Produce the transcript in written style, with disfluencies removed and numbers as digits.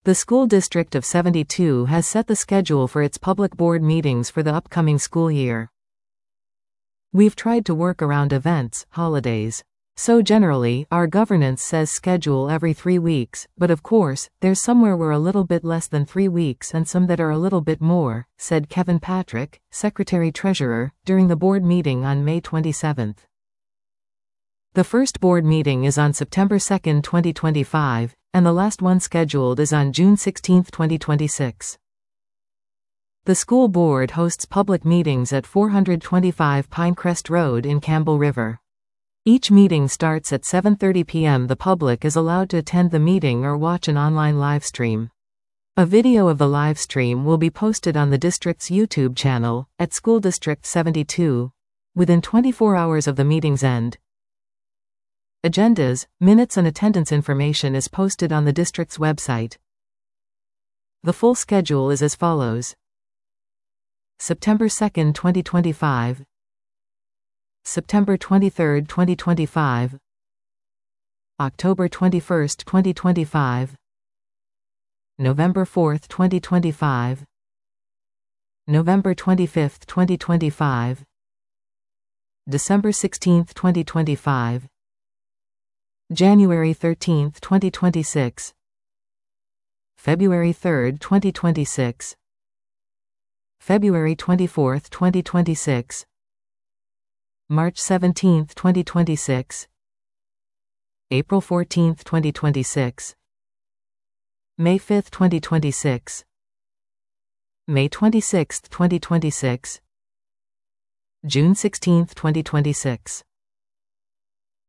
The school district of 72 has set the schedule for its public board meetings for the upcoming school year. We've tried to work around events, holidays. So generally, our governance says schedule every 3 weeks, but of course, there's somewhere we're a little bit less than 3 weeks and some that are a little bit more, said Kevin Patrick, Secretary-Treasurer, during the board meeting on May 27. The first board meeting is on September 2, 2025, and the last one scheduled is on June 16, 2026. The school board hosts public meetings at 425 Pinecrest Road in Campbell River. Each meeting starts at 7:30 p.m. The public is allowed to attend the meeting or watch an online livestream. A video of the livestream will be posted on the district's YouTube channel, at School District 72, within 24 hours of the meeting's end. Agendas, minutes and attendance information is posted on the district's website. The full schedule is as follows. September 2, 2025. September 23, 2025. October 21, 2025. November 4, 2025. November 25, 2025. December 16, 2025. January 13, 2026. February 3, 2026. February 24, 2026. March 17, 2026. April 14, 2026. May 5, 2026. May 26, 2026. June 16, 2026.